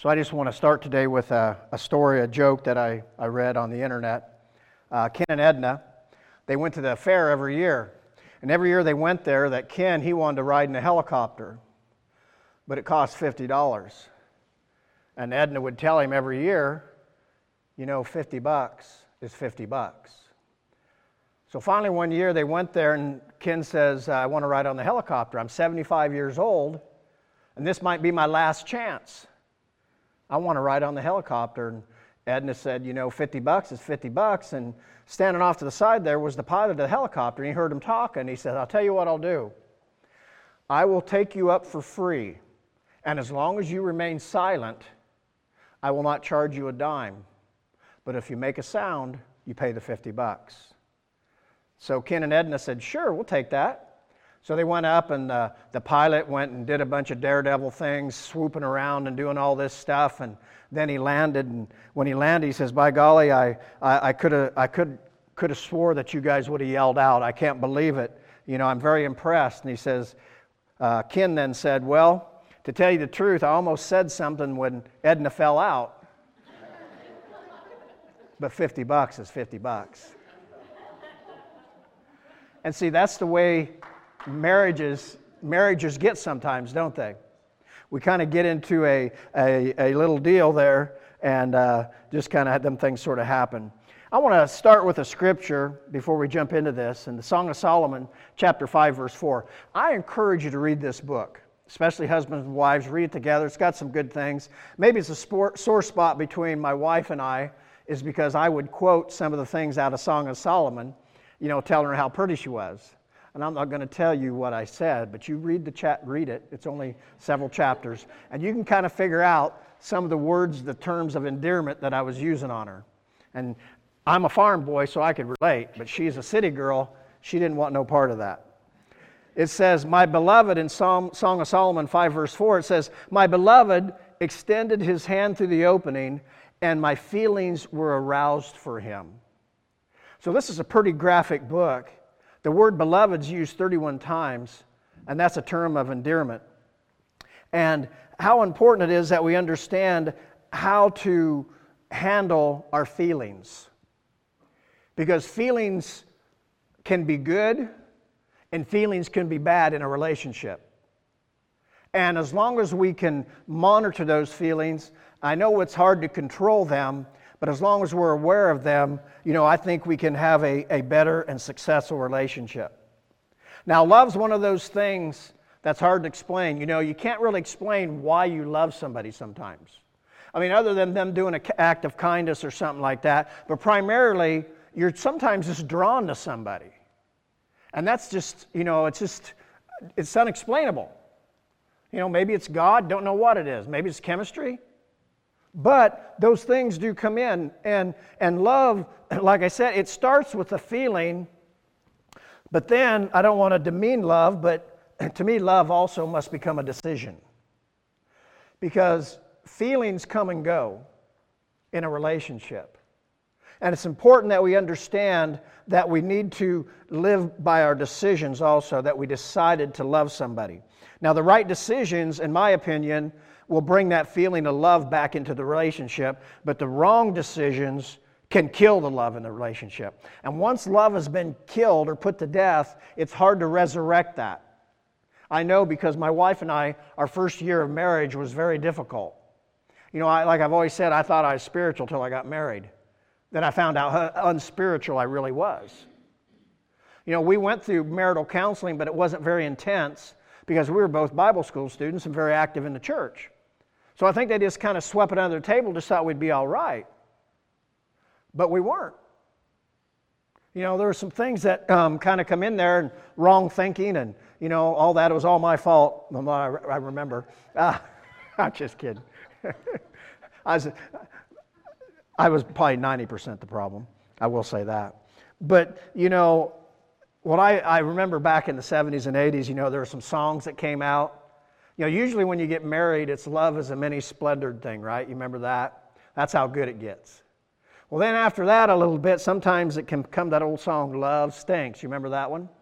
So I just want to start today with a story, a joke that I read on the internet. Ken and Edna, they went to the fair every year. And every year they went there, that Ken, he wanted to ride in a helicopter. But it cost $50. And Edna would tell him every year, you know, $50 is $50. So finally one year they went there and Ken says, I want to ride on the helicopter. I'm 75 years old and this might be my last chance. I want to ride on the helicopter. And Edna said, you know, $50 is $50. And standing off to the side there was the pilot of the helicopter. And he heard him talking. He said, I'll tell you what I'll do. I will take you up for free. And as long as you remain silent, I will not charge you a dime. But if you make a sound, you pay the $50. So Ken and Edna said, sure, we'll take that. So they went up and the pilot went and did a bunch of daredevil things, swooping around and doing all this stuff. And then he landed. And when he landed, he says, by golly, I could have swore that you guys would have yelled out. I can't believe it. You know, I'm very impressed. And he says, Ken then said, well, to tell you the truth, I almost said something when Edna fell out. But $50 is $50. And see, that's the way marriages get sometimes, don't they? We kind of get into a little deal there and just kind of have them things sort of happen. I want to start with a scripture before we jump into this. In the Song of Solomon, chapter 5, verse 4. I encourage you to read this book, especially husbands and wives. Read it together. It's got some good things. Maybe it's a sore spot between my wife and I is because I would quote some of the things out of Song of Solomon, you know, telling her how pretty she was. And I'm not going to tell you what I said, but you read it. It's only several chapters. And you can kind of figure out some of the words, the terms of endearment that I was using on her. And I'm a farm boy, so I could relate, but she's a city girl. She didn't want no part of that. It says, my beloved, in Song of Solomon 5, verse 4, it says, my beloved extended his hand through the opening, and my feelings were aroused for him. So this is a pretty graphic book. The word beloved is used 31 times, and that's a term of endearment. And how important it is that we understand how to handle our feelings. Because feelings can be good, and feelings can be bad in a relationship. And as long as we can monitor those feelings, I know it's hard to control them, but as long as we're aware of them, you know, I think we can have a better and successful relationship. Now, love's one of those things that's hard to explain. You know, you can't really explain why you love somebody sometimes. I mean, other than them doing an act of kindness or something like that, but primarily, you're sometimes just drawn to somebody. And that's just, you know, it's unexplainable. You know, maybe it's God, don't know what it is. Maybe it's chemistry. But those things do come in, and love, like I said, it starts with a feeling, but then, I don't want to demean love, but to me, love also must become a decision. Because feelings come and go in a relationship. And it's important that we understand that we need to live by our decisions also, that we decided to love somebody. Now, the right decisions, in my opinion, will bring that feeling of love back into the relationship, but the wrong decisions can kill the love in the relationship. And once love has been killed or put to death, it's hard to resurrect that. I know because my wife and I, our first year of marriage was very difficult. You know, like I've always said, I thought I was spiritual till I got married. Then I found out how unspiritual I really was. You know, we went through marital counseling, but it wasn't very intense because we were both Bible school students and very active in the church. So I think they just kind of swept it under the table, just thought we'd be all right. But we weren't. You know, there were some things that kind of come in there, and wrong thinking, and, you know, all that. It was all my fault, from what I remember. I'm just kidding. I was probably 90% the problem. I will say that. But, you know, what I remember back in the 70s and 80s, you know, there were some songs that came out. You know, usually when you get married, it's love is a many splendored thing, right? You remember that? That's how good it gets. Well, then after that a little bit, sometimes it can come that old song, Love Stinks. You remember that one?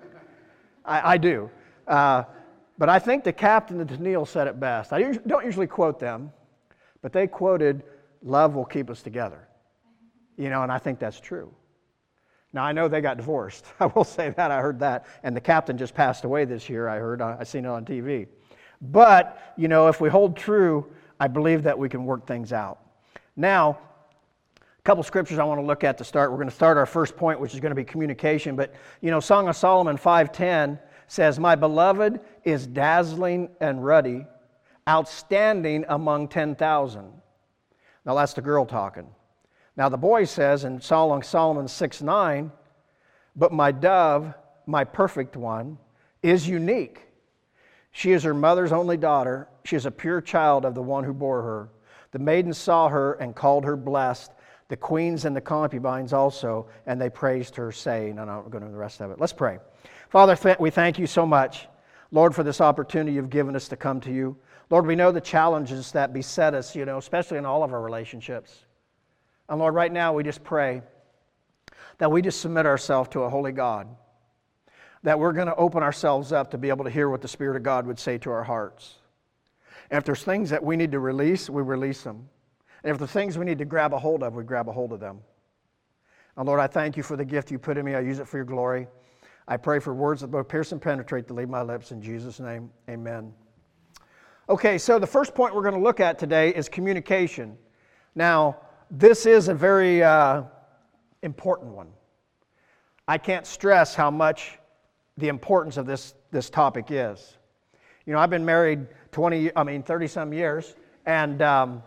I do. But I think the captain of Tennille said it best. I don't usually quote them, But they quoted, love will keep us together. And I think that's true. Now, I know they got divorced. I will say that. I heard that. And the captain just passed away this year, I heard. I seen it on TV. But, if we hold true, I believe that we can work things out. Now, a couple scriptures I want to look at to start. We're going to start our first point, which is going to be communication. But, Song of Solomon 5:10 says, my beloved is dazzling and ruddy, outstanding among 10,000. Now, that's the girl talking. Now, the boy says in Solomon 6:9, but my dove, my perfect one, is unique. She is her mother's only daughter. She is a pure child of the one who bore her. The maidens saw her and called her blessed. The queens and the concubines also, and they praised her, saying, and I'm going to the rest of it. Let's pray. Father, we thank you so much, Lord, for this opportunity you've given us to come to you. Lord, we know the challenges that beset us, especially in all of our relationships. And Lord, right now we just pray that we just submit ourselves to a holy God, that we're going to open ourselves up to be able to hear what the Spirit of God would say to our hearts. And if there's things that we need to release, we release them. And if there's things we need to grab a hold of, we grab a hold of them. And Lord, I thank you for the gift you put in me. I use it for your glory. I pray for words that both pierce and penetrate to leave my lips. In Jesus' name, amen. Okay, so the first point we're going to look at today is communication. Now, this is a very important one. I can't stress how much the importance of this topic is. I've been married 30-some years, and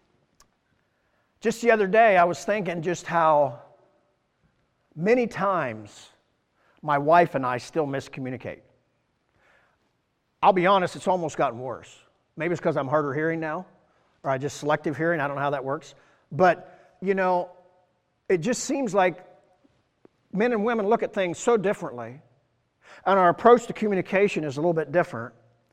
just the other day I was thinking just how many times my wife and I still miscommunicate. I'll be honest, it's almost gotten worse. Maybe it's because I'm harder hearing now, or I just selective hearing. I don't know how that works. But, it just seems like men and women look at things so differently, and our approach to communication is a little bit different.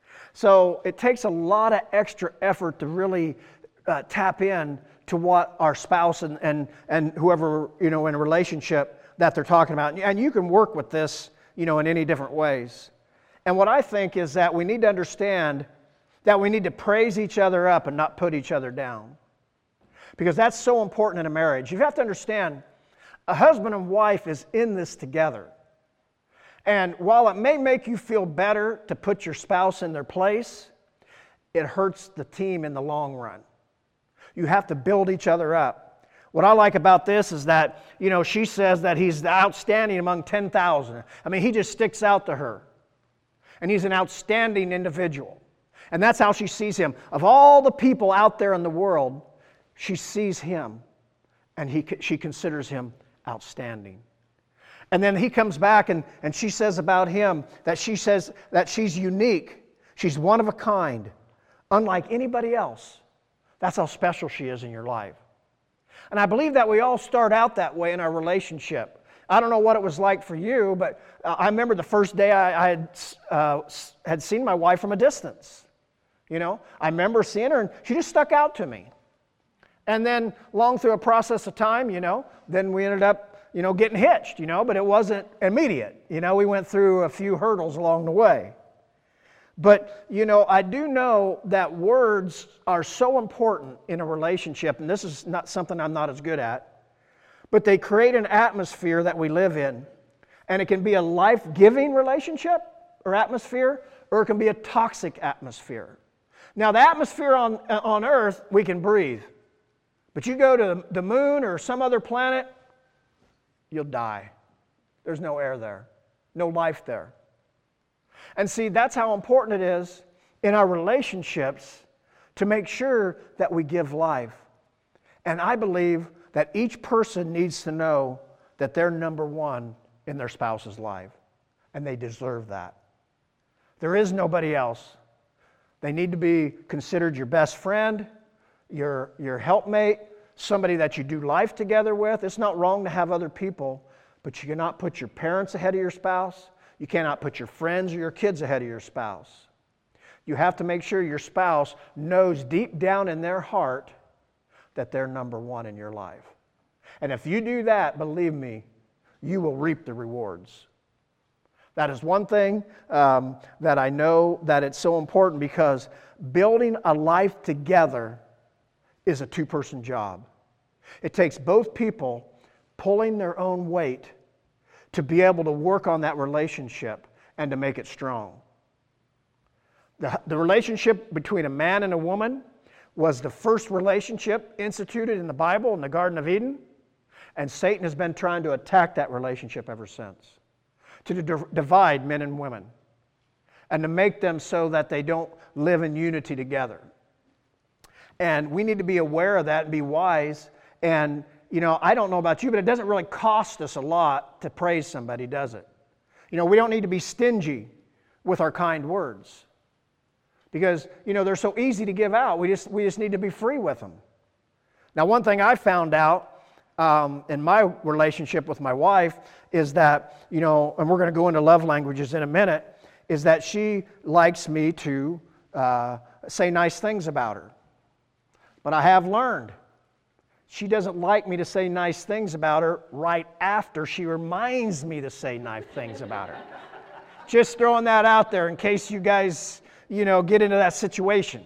So it takes a lot of extra effort to really tap in to what our spouse and whoever, in a relationship that they're talking about. And you can work with this, in any different ways. And what I think is that we need to understand that we need to praise each other up and not put each other down. Because that's so important in a marriage. You have to understand, a husband and wife is in this together. And while it may make you feel better to put your spouse in their place, it hurts the team in the long run. You have to build each other up. What I like about this is that, she says that he's outstanding among 10,000. He just sticks out to her. And he's an outstanding individual. And that's how she sees him. Of all the people out there in the world, she sees him, and she considers him outstanding. And then he comes back and she says about him that she says that she's unique. She's one of a kind, unlike anybody else. That's how special she is in your life. And I believe that we all start out that way in our relationship. I don't know what it was like for you, but I remember the first day I had seen my wife from a distance. I remember seeing her, and she just stuck out to me. And then, long through a process of time, then we ended up, getting hitched, but it wasn't immediate. We went through a few hurdles along the way. But, I do know that words are so important in a relationship, and this is not something I'm not as good at, but they create an atmosphere that we live in. And it can be a life-giving relationship or atmosphere, or it can be a toxic atmosphere. Now, the atmosphere on Earth, we can breathe. But you go to the moon or some other planet, you'll die. There's no air there, no life there. And see, that's how important it is in our relationships to make sure that we give life. And I believe that each person needs to know that they're number one in their spouse's life, and they deserve that. There is nobody else. They need to be considered your best friend, your helpmate, somebody that you do life together with. It's not wrong to have other people, but you cannot put your parents ahead of your spouse. You cannot put your friends or your kids ahead of your spouse. You have to make sure your spouse knows deep down in their heart that they're number one in your life. And if you do that, believe me, you will reap the rewards. That is one thing that I know that it's so important, because building a life together is a two-person job. It takes both people pulling their own weight to be able to work on that relationship and to make it strong. The relationship between a man and a woman was the first relationship instituted in the Bible in the Garden of Eden, and Satan has been trying to attack that relationship ever since, to divide men and women, and to make them so that they don't live in unity together. And we need to be aware of that and be wise. And, I don't know about you, but it doesn't really cost us a lot to praise somebody, does it? We don't need to be stingy with our kind words because, they're so easy to give out. We just need to be free with them. Now, one thing I found out in my relationship with my wife is that, and we're going to go into love languages in a minute, is that she likes me to say nice things about her. But I have learned she doesn't like me to say nice things about her right after she reminds me to say nice things about her. Just throwing that out there in case you guys, get into that situation.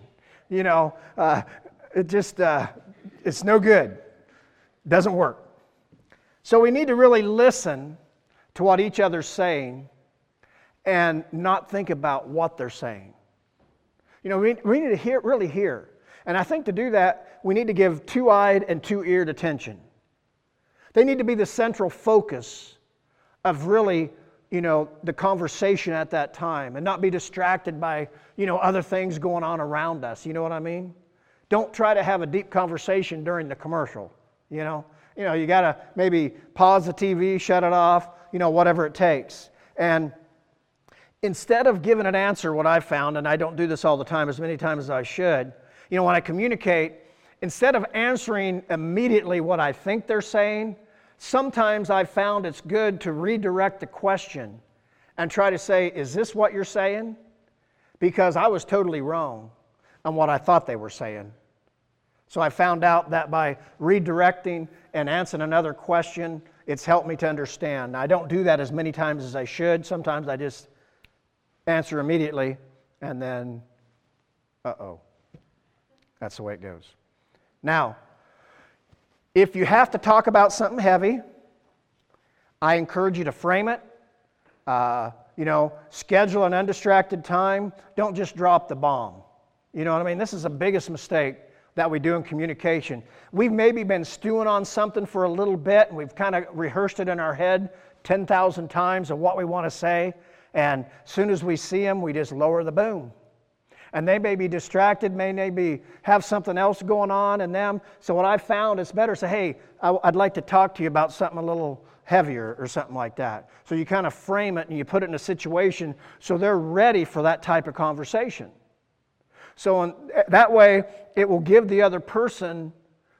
It's no good. Doesn't work. So we need to really listen to what each other's saying and not think about what they're saying. We need to really hear. And I think to do that, we need to give two-eyed and two-eared attention. They need to be the central focus of really, the conversation at that time and not be distracted by, other things going on around us. You know what I mean? Don't try to have a deep conversation during the commercial, you got to maybe pause the TV, shut it off, whatever it takes. And instead of giving an answer, what I've found, and I don't do this all the time, as many times as I should, when I communicate, instead of answering immediately what I think they're saying, sometimes I've found it's good to redirect the question and try to say, is this what you're saying? Because I was totally wrong on what I thought they were saying. So I found out that by redirecting and answering another question, it's helped me to understand. Now, I don't do that as many times as I should. Sometimes I just answer immediately and then, that's the way it goes. Now, if you have to talk about something heavy, I encourage you to frame it. Schedule an undistracted time. Don't just drop the bomb. You know what I mean? This is the biggest mistake that we do in communication. We've maybe been stewing on something for a little bit, and we've kind of rehearsed it in our head 10,000 times of what we want to say, and as soon as we see them, we just lower the boom. And they may be distracted, may have something else going on in them. So what I've found, it's better to say, hey, I'd like to talk to you about something a little heavier or something like that. So you kind of frame it and you put it in a situation so they're ready for that type of conversation. So that way, it will give the other person,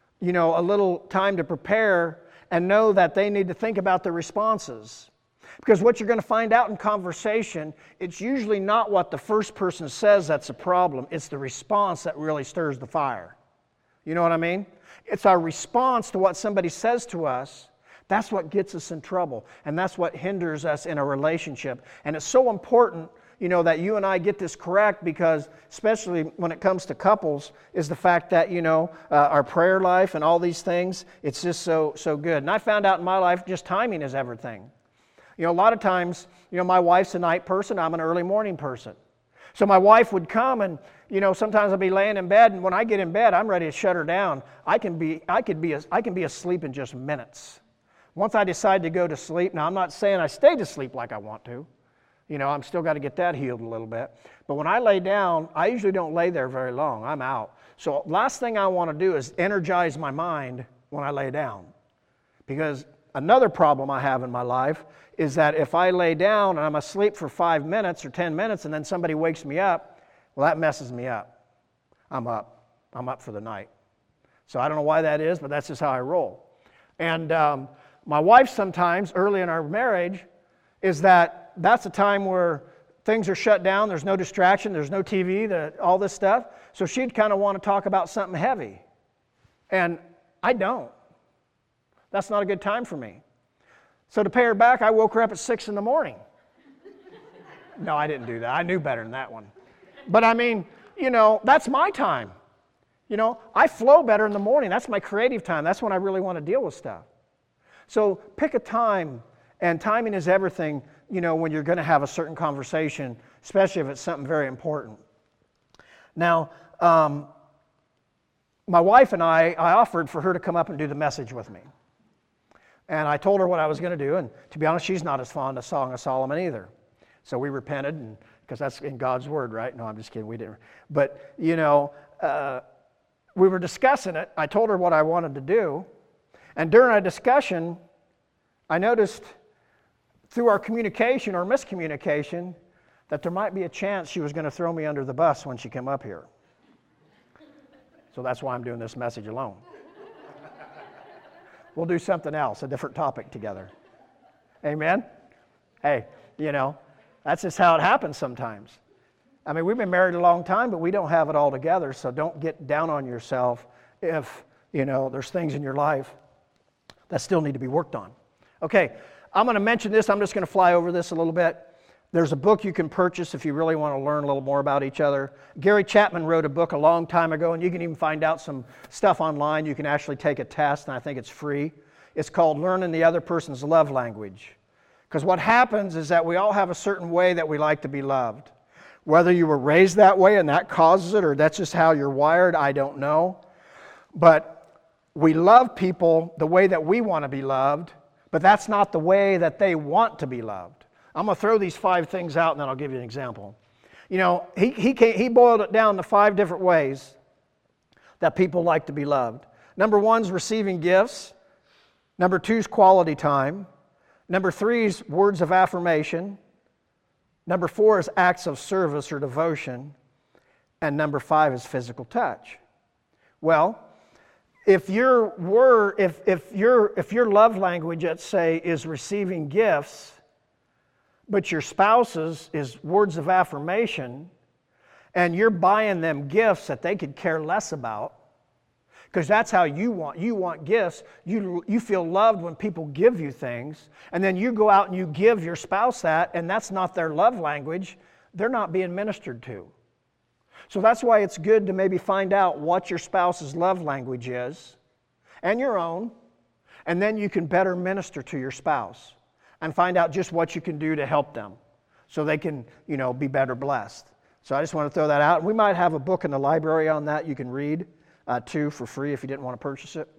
a little time to prepare and know that they need to think about their responses. Because what you're going to find out in conversation, it's usually not what the first person says that's a problem. It's the response that really stirs the fire. You know what I mean? It's our response to what somebody says to us. That's what gets us in trouble. And that's what hinders us in a relationship. And it's so important, that you and I get this correct because, especially when it comes to couples, is the fact that, our prayer life and all these things, it's just so good. And I found out in my life just timing is everything. A lot of times, my wife's a night person, I'm an early morning person. So my wife would come and, sometimes I'll be laying in bed, and when I get in bed, I'm ready to shut her down. I can be asleep in just minutes. Once I decide to go to sleep, now I'm not saying I stay to sleep like I want to. I'm still got to get that healed a little bit. But when I lay down, I usually don't lay there very long. I'm out. So last thing I want to do is energize my mind when I lay down. Because another problem I have in my life is that if I lay down and I'm asleep for 5 minutes or 10 minutes and then somebody wakes me up, well, that messes me up. I'm up. I'm up for the night. So I don't know why that is, but that's just how I roll. And my wife sometimes, early in our marriage, that's a time where things are shut down, there's no distraction, there's no TV, all this stuff. So she'd kind of want to talk about something heavy. And I don't. That's not a good time for me. So to pay her back, I woke her up at 6 in the morning. No, I didn't do that. I knew better than that one. But I mean, that's my time. You know, I flow better in the morning. That's my creative time. That's when I really want to deal with stuff. So pick a time, and timing is everything, you know, when you're going to have a certain conversation, especially if it's something very important. Now, my wife and I offered for her to come up and do the message with me. And I told her what I was going to do, and to be honest, she's not as fond of Song of Solomon either. So we repented, because that's in God's Word, right? No, I'm just kidding, we didn't. But, you know, we were discussing it. I told her what I wanted to do, and during our discussion, I noticed through our communication or miscommunication that there might be a chance she was going to throw me under the bus when she came up here. So that's why I'm doing this message alone. We'll do something else, a different topic together. Amen? Hey, you know, that's just how it happens sometimes. I mean, we've been married a long time, but we don't have it all together, so don't get down on yourself if, you know, there's things in your life that still need to be worked on. Okay, I'm going to mention this. I'm just going to fly over this a little bit. There's a book you can purchase if you really want to learn a little more about each other. Gary Chapman wrote a book a long time ago, and you can even find out some stuff online. You can actually take a test, and I think it's free. It's called Learning the Other Person's Love Language. Because what happens is that we all have a certain way that we like to be loved. Whether you were raised that way and that causes it, or that's just how you're wired, I don't know. But we love people the way that we want to be loved, but that's not the way that they want to be loved. I'm going to throw these 5 things out, and then I'll give you an example. You know, he boiled it down to 5 different ways that people like to be loved. Number 1 is receiving gifts. Number 2 is quality time. Number 3 is words of affirmation. Number 4 is acts of service or devotion. And number 5 is physical touch. Well, if your love language, let's say, is receiving gifts, but your spouse's is words of affirmation, and you're buying them gifts that they could care less about, because that's how you want gifts. You feel loved when people give you things, and then you go out and you give your spouse that, and that's not their love language. They're not being ministered to. So that's why it's good to maybe find out what your spouse's love language is, and your own, and then you can better minister to your spouse and find out just what you can do to help them so they can, you know, be better blessed. So I just want to throw that out. We might have a book in the library on that you can read too for free if you didn't want to purchase it.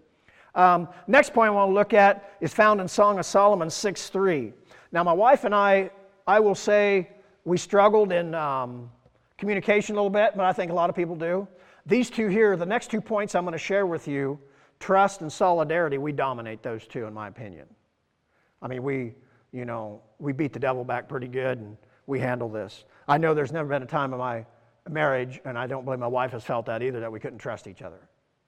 Next point I want to look at is found in Song of Solomon 6:3. Now my wife and I will say we struggled in communication a little bit, but I think a lot of people do. These two here, the next 2 points I'm going to share with you, trust and solidarity, we dominate those two in my opinion. I mean, we beat the devil back pretty good, and we handle this. I know there's never been a time in my marriage, and I don't believe my wife has felt that either, that we couldn't trust each other.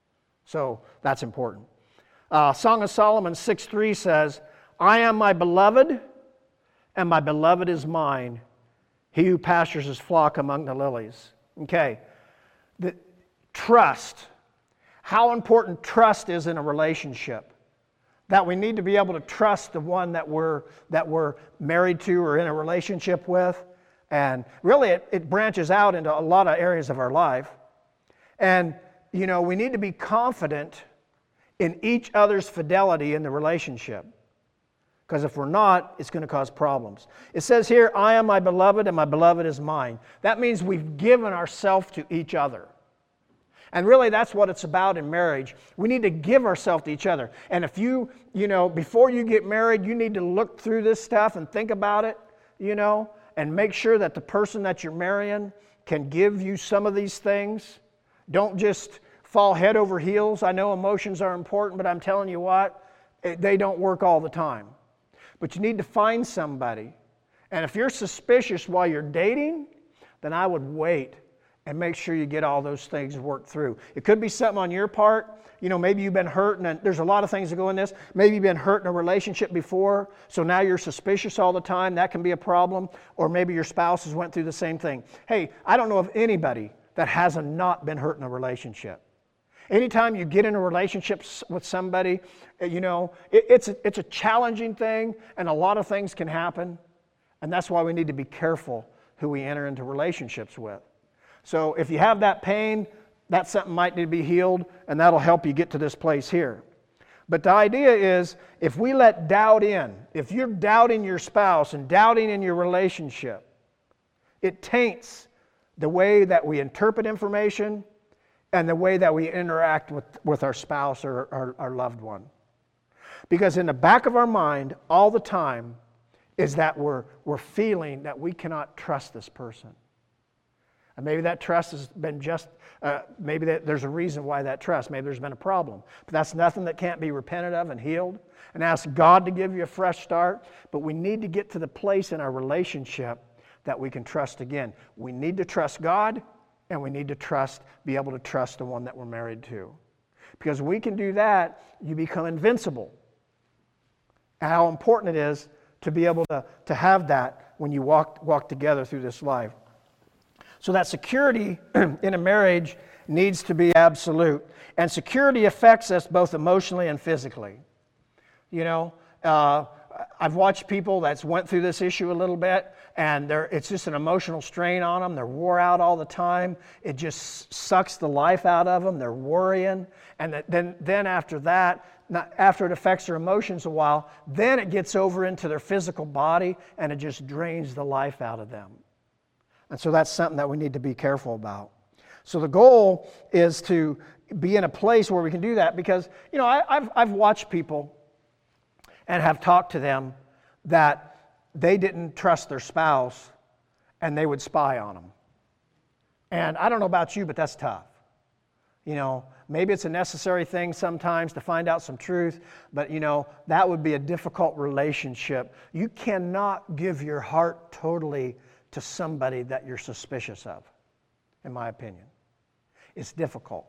So that's important. Song of Solomon 6:3 says, I am my beloved, and my beloved is mine, he who pastures his flock among the lilies. Okay, the trust. How important trust is in a relationship. That we need to be able to trust the one that we're married to or in a relationship with. And really it branches out into a lot of areas of our life. And, you know, we need to be confident in each other's fidelity in the relationship. Because if we're not, it's going to cause problems. It says here, I am my beloved and my beloved is mine. That means we've given ourselves to each other. And really that's what it's about in marriage. We need to give ourselves to each other. And if you know, before you get married, you need to look through this stuff and think about it, you know, and make sure that the person that you're marrying can give you some of these things. Don't just fall head over heels. I know emotions are important, but I'm telling you what, they don't work all the time. But you need to find somebody. And if you're suspicious while you're dating, then I would wait and make sure you get all those things worked through. It could be something on your part. You know, maybe you've been hurt, and there's a lot of things that go in this. Maybe you've been hurt in a relationship before, so now you're suspicious all the time. That can be a problem. Or maybe your spouse has went through the same thing. Hey, I don't know of anybody that hasn't not been hurt in a relationship. Anytime you get in a relationship with somebody, you know, it's a challenging thing, and a lot of things can happen. And that's why we need to be careful who we enter into relationships with. So if you have that pain, that something might need to be healed, and that'll help you get to this place here. But the idea is, if we let doubt in, if you're doubting your spouse and doubting in your relationship, it taints the way that we interpret information and the way that we interact with our spouse or our loved one. Because in the back of our mind, all the time, is that we're feeling that we cannot trust this person. And maybe that trust has been maybe there's a reason why that trust, maybe there's been a problem. But that's nothing that can't be repented of and healed. And ask God to give you a fresh start. But we need to get to the place in our relationship that we can trust again. We need to trust God, and we need to be able to trust the one that we're married to. Because we can do that, you become invincible. And how important it is to be able to have that when you walk together through this life. So that security in a marriage needs to be absolute. And security affects us both emotionally and physically. You know, I've watched people that's went through this issue a little bit, and it's just an emotional strain on them. They're wore out all the time. It just sucks the life out of them. They're worrying. And then after that, after it affects their emotions a while, then it gets over into their physical body, and it just drains the life out of them. And so that's something that we need to be careful about. So the goal is to be in a place where we can do that, because, you know, I've watched people and have talked to them that they didn't trust their spouse and they would spy on them. And I don't know about you, but that's tough. You know, maybe it's a necessary thing sometimes to find out some truth, but, you know, that would be a difficult relationship. You cannot give your heart totally to somebody that you're suspicious of, in my opinion. It's difficult.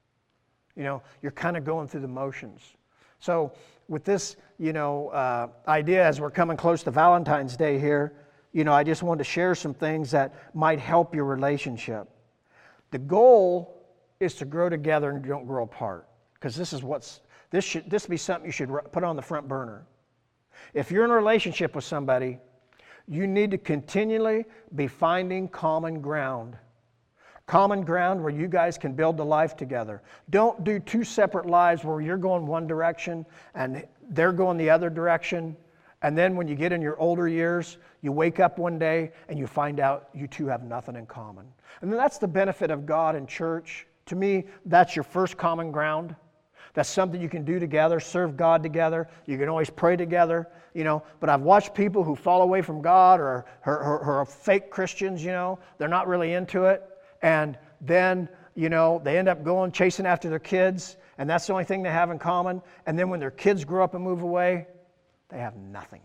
You know, you're kind of going through the motions. So with this, you know, idea, as we're coming close to Valentine's Day here, you know, I just wanted to share some things that might help your relationship. The goal is to grow together and don't grow apart, because this should be something you should put on the front burner. If you're in a relationship with somebody, you need to continually be finding common ground. Common ground where you guys can build the life together. Don't do two separate lives where you're going one direction and they're going the other direction. And then when you get in your older years, you wake up one day and you find out you two have nothing in common. And that's the benefit of God and church. To me, that's your first common ground. That's something you can do together, serve God together. You can always pray together, you know. But I've watched people who fall away from God or are fake Christians, you know. They're not really into it. And then, you know, they end up going chasing after their kids, and that's the only thing they have in common. And then when their kids grow up and move away, they have nothing.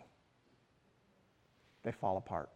They fall apart.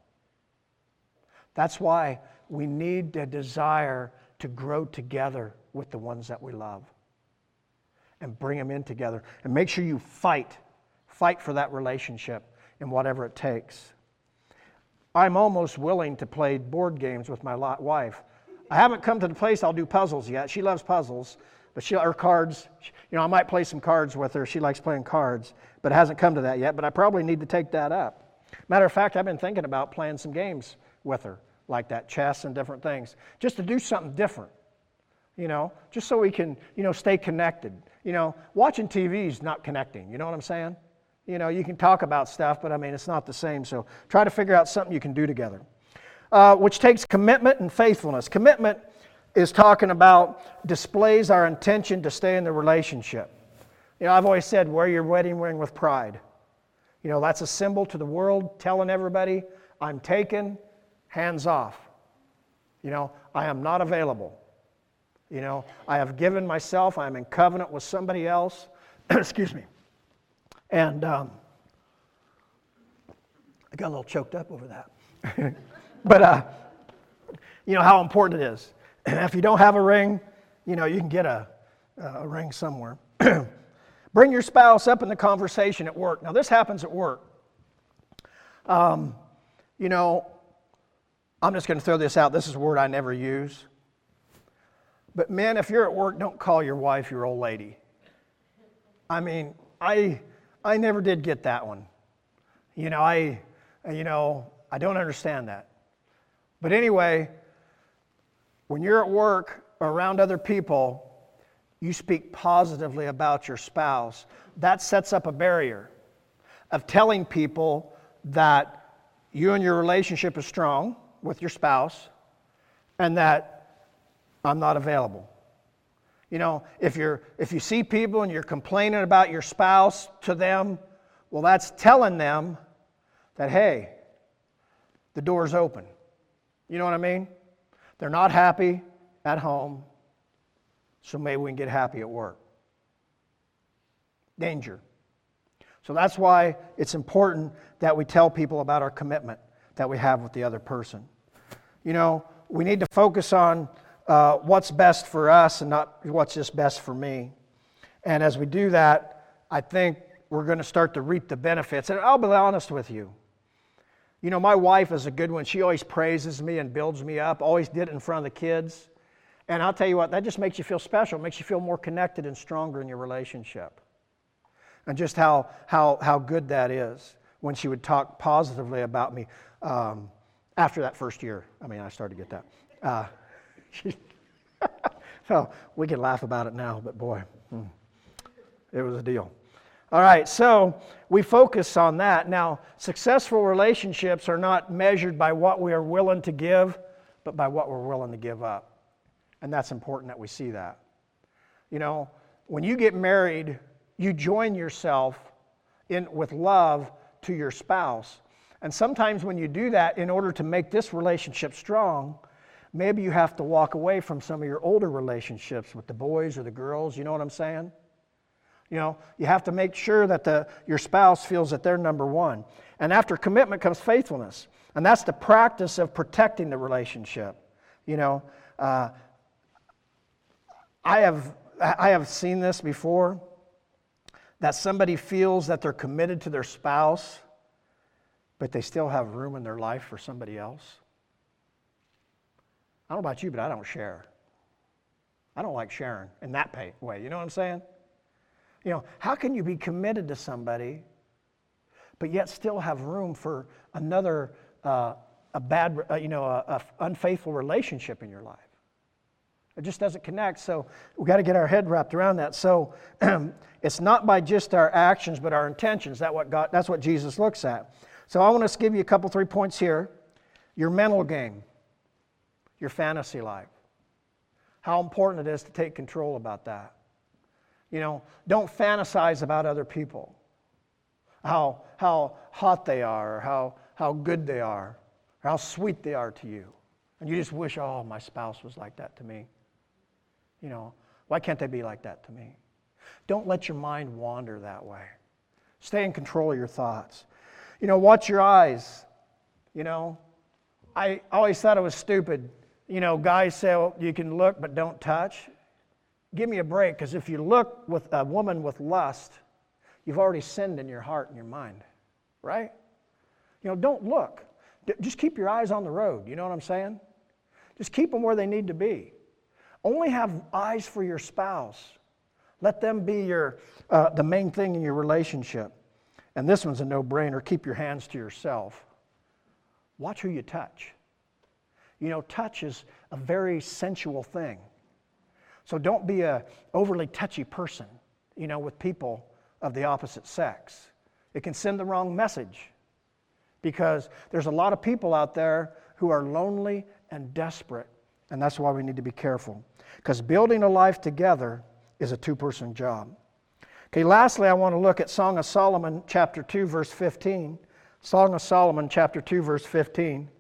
That's why we need a desire to grow together with the ones that we love and bring them in together. And make sure you fight for that relationship in whatever it takes. I'm almost willing to play board games with my wife. I haven't come to the place I'll do puzzles yet. She loves puzzles, but or cards. You know, I might play some cards with her. She likes playing cards, but it hasn't come to that yet. But I probably need to take that up. Matter of fact, I've been thinking about playing some games with her, like that, chess and different things, just to do something different. You know, just so we can, you know, stay connected. You know, watching TV is not connecting. You know what I'm saying? You know, you can talk about stuff, but I mean, it's not the same. So try to figure out something you can do together. Which takes commitment and faithfulness. Commitment is talking about displays our intention to stay in the relationship. You know, I've always said, wear your wedding ring with pride. You know, that's a symbol to the world, telling everybody, I'm taken, hands off. You know, I am not available. You know, I have given myself, I am in covenant with somebody else. Excuse me. And I got a little choked up over that. But, you know, how important it is. If you don't have a ring, you know, you can get a ring somewhere. Bring your spouse up in the conversation at work. Now, this happens at work. You know, I'm just going to throw this out. This is a word I never use. But men, if you're at work, don't call your wife your old lady. I mean, I never did get that one. You know, I don't understand that. But anyway, when you're at work or around other people, you speak positively about your spouse, that sets up a barrier of telling people that you and your relationship is strong with your spouse and that I'm not available. You know, if you see people and you're complaining about your spouse to them, well, that's telling them that, hey, the door's open. You know what I mean? They're not happy at home, so maybe we can get happy at work. Danger. So that's why it's important that we tell people about our commitment that we have with the other person. You know, we need to focus on what's best for us and not what's just best for me. And as we do that, I think we're going to start to reap the benefits. And I'll be honest with you. You know, my wife is a good one. She always praises me and builds me up, always did it in front of the kids. And I'll tell you what, that just makes you feel special. It makes you feel more connected and stronger in your relationship. And just how good that is when she would talk positively about me after that first year. I mean, I started to get that. So we can laugh about it now, but boy, it was a deal. All right, so we focus on that. Now, successful relationships are not measured by what we are willing to give, but by what we're willing to give up. And that's important that we see that. You know, when you get married, you join yourself with love to your spouse. And sometimes when you do that, in order to make this relationship strong, maybe you have to walk away from some of your older relationships with the boys or the girls. You know what I'm saying? You know, you have to make sure that your spouse feels that they're number one. And after commitment comes faithfulness. And that's the practice of protecting the relationship. You know, I have seen this before, that somebody feels that they're committed to their spouse, but they still have room in their life for somebody else. I don't know about you, but I don't share. I don't like sharing in that way. You know what I'm saying? You know, how can you be committed to somebody, but yet still have room for another unfaithful relationship in your life? It just doesn't connect. So we've got to get our head wrapped around that. So it's not by just our actions, but our intentions. That's what Jesus looks at. So I want to give you a couple, 3 points here. Your mental game, your fantasy life. How important it is to take control about that. You know, don't fantasize about other people. How hot they are, or how good they are, or how sweet they are to you. And you just wish, oh, my spouse was like that to me. You know, why can't they be like that to me? Don't let your mind wander that way. Stay in control of your thoughts. You know, watch your eyes. You know, I always thought it was stupid. You know, guys say, well, you can look but don't touch. Give me a break, because if you look with a woman with lust, you've already sinned in your heart and your mind, right? You know, don't look. Just keep your eyes on the road. You know what I'm saying? Just keep them where they need to be. Only have eyes for your spouse. Let them be the main thing in your relationship. And this one's a no-brainer. Keep your hands to yourself. Watch who you touch. You know, touch is a very sensual thing. So don't be an overly touchy person, you know, with people of the opposite sex. It can send the wrong message, because there's a lot of people out there who are lonely and desperate, and that's why we need to be careful. Because building a life together is a two-person job. Okay, lastly, I want to look at Song of Solomon, chapter 2, verse 15. Song of Solomon, chapter 2, verse 15.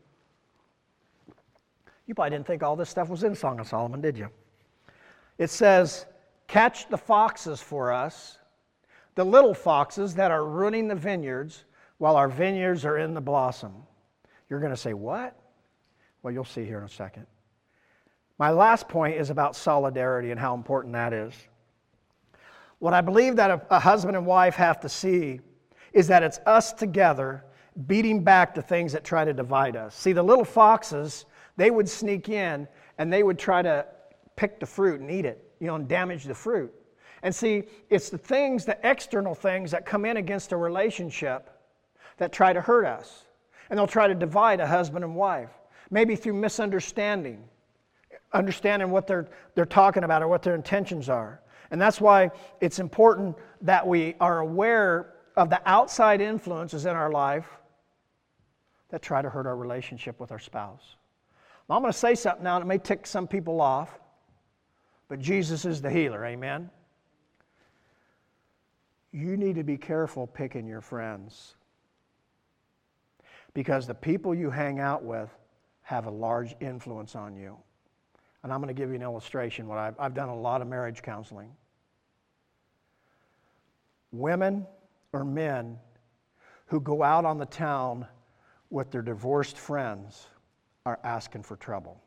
You probably didn't think all this stuff was in Song of Solomon, did you? It says, catch the foxes for us, the little foxes that are ruining the vineyards while our vineyards are in the blossom. You're going to say, what? Well, you'll see here in a second. My last point is about solidarity and how important that is. What I believe that a husband and wife have to see is that it's us together beating back the things that try to divide us. See, the little foxes, they would sneak in and they would try to pick the fruit and eat it, you know, and damage the fruit. And see, it's the things, the external things that come in against a relationship that try to hurt us. And they'll try to divide a husband and wife, maybe through misunderstanding, understanding what they're talking about or what their intentions are. And that's why it's important that we are aware of the outside influences in our life that try to hurt our relationship with our spouse. Now, I'm going to say something now that may tick some people off, but Jesus is the healer, amen? You need to be careful picking your friends, because the people you hang out with have a large influence on you. And I'm going to give you an illustration. I've done a lot of marriage counseling. Women or men who go out on the town with their divorced friends are asking for trouble.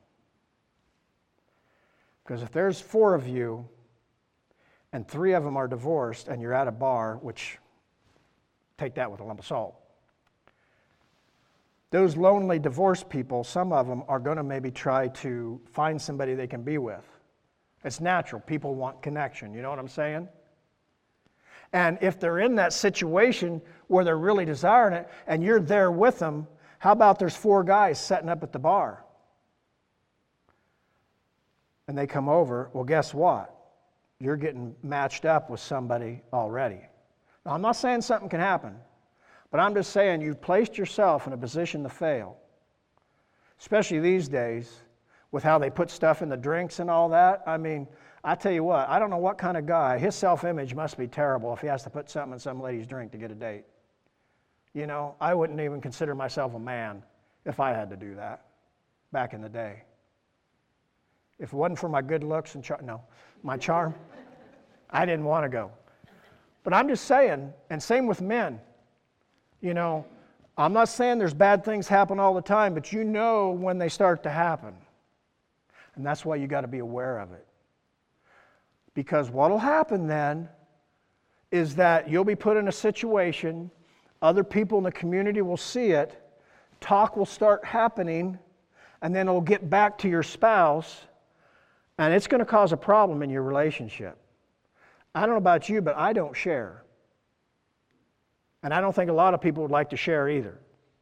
Because if there's 4 of you and 3 of them are divorced and you're at a bar, which, take that with a lump of salt, those lonely divorced people, some of them are going to maybe try to find somebody they can be with. It's natural. People want connection. You know what I'm saying? And if they're in that situation where they're really desiring it and you're there with them, how about there's 4 guys setting up at the bar? And they come over. Well, guess what? You're getting matched up with somebody already. Now, I'm not saying something can happen. But I'm just saying you've placed yourself in a position to fail. Especially these days with how they put stuff in the drinks and all that. I mean, I tell you what, I don't know what kind of guy, his self-image must be terrible if he has to put something in some lady's drink to get a date. You know, I wouldn't even consider myself a man if I had to do that back in the day. If it wasn't for my good looks and my charm, I didn't want to go. But I'm just saying, and same with men. You know, I'm not saying there's bad things happen all the time, but you know when they start to happen. And that's why you got to be aware of it. Because what will happen then is that you'll be put in a situation, other people in the community will see it, talk will start happening, and then it'll get back to your spouse, and it's going to cause a problem in your relationship. I don't know about you, but I don't share. And I don't think a lot of people would like to share either.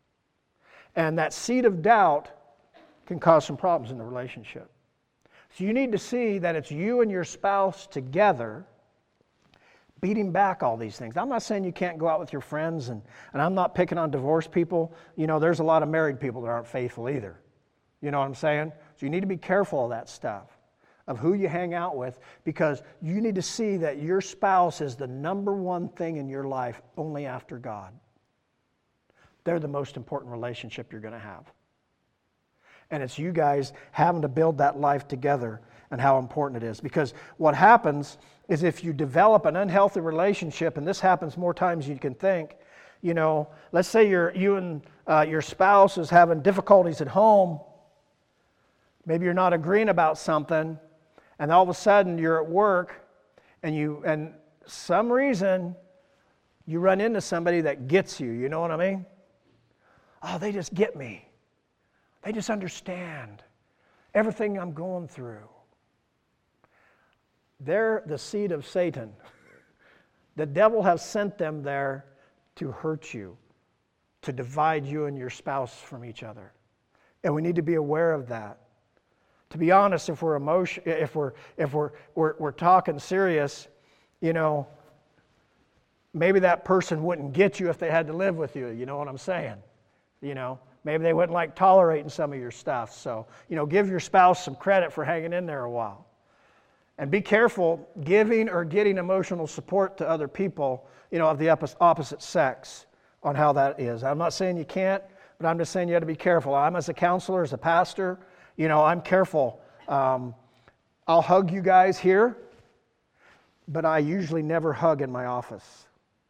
And that seed of doubt can cause some problems in the relationship. So you need to see that it's you and your spouse together beating back all these things. I'm not saying you can't go out with your friends, and I'm not picking on divorced people. You know, there's a lot of married people that aren't faithful either. You know what I'm saying? So you need to be careful of that stuff, of who you hang out with, because you need to see that your spouse is the number one thing in your life only after God. They're the most important relationship you're going to have. And it's you guys having to build that life together and how important it is. Because what happens is if you develop an unhealthy relationship, and this happens more times than you can think, you know, let's say you and your spouse is having difficulties at home. Maybe you're not agreeing about something, and all of a sudden you're at work, and some reason you run into somebody that gets you. You know what I mean? Oh, they just get me. They just understand everything I'm going through. They're the seed of Satan. The devil has sent them there to hurt you, to divide you and your spouse from each other. And we need to be aware of that. To be honest, if we're talking serious, you know, maybe that person wouldn't get you if they had to live with you. You know what I'm saying? You know, maybe they wouldn't like tolerating some of your stuff. So, you know, give your spouse some credit for hanging in there a while. And be careful giving or getting emotional support to other people, you know, of the opposite sex on how that is. I'm not saying you can't, but I'm just saying you have to be careful. I'm, as a counselor, as a pastor, you know, I'm careful. I'll hug you guys here, but I usually never hug in my office.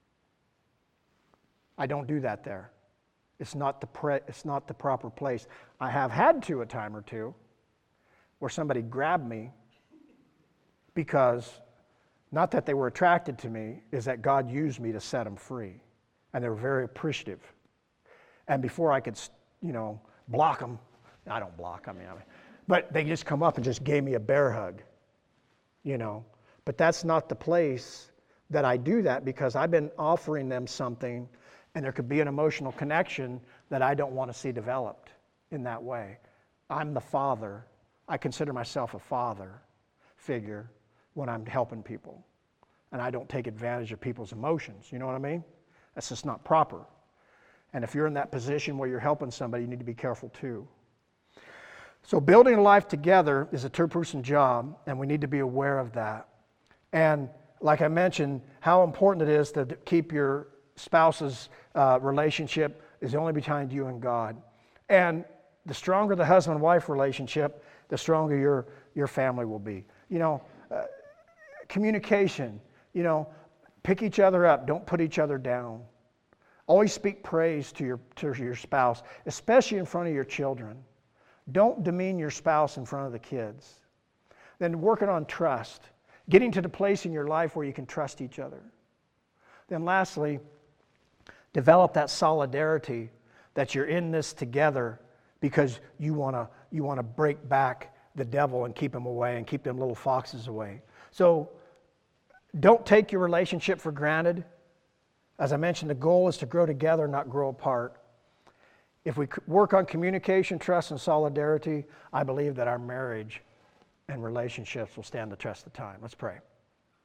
I don't do that there. It's not the proper place. I have had to a time or two where somebody grabbed me because, not that they were attracted to me, is that God used me to set them free. And they were very appreciative. And before I could, you know, block them, I don't block them, but they just come up and just gave me a bear hug, you know. But that's not the place that I do that, because I've been offering them something, and there could be an emotional connection that I don't want to see developed in that way. I'm the father. I consider myself a father figure when I'm helping people. And I don't take advantage of people's emotions. You know what I mean? That's just not proper. And if you're in that position where you're helping somebody, you need to be careful too. So building a life together is a two-person job, and we need to be aware of that. And like I mentioned, how important it is to keep your spouse's relationship is only between you and God. And the stronger the husband-wife relationship, the stronger your family will be. Communication, pick each other up. Don't put each other down. Always speak praise to your spouse, especially in front of your children. Don't demean your spouse in front of the kids. Then working on trust, getting to the place in your life where you can trust each other. Then lastly, develop that solidarity that you're in this together because you want to break back the devil and keep him away and keep them little foxes away. So don't take your relationship for granted. As I mentioned, the goal is to grow together, not grow apart. If we work on communication, trust, and solidarity, I believe that our marriage and relationships will stand the test of time. Let's pray.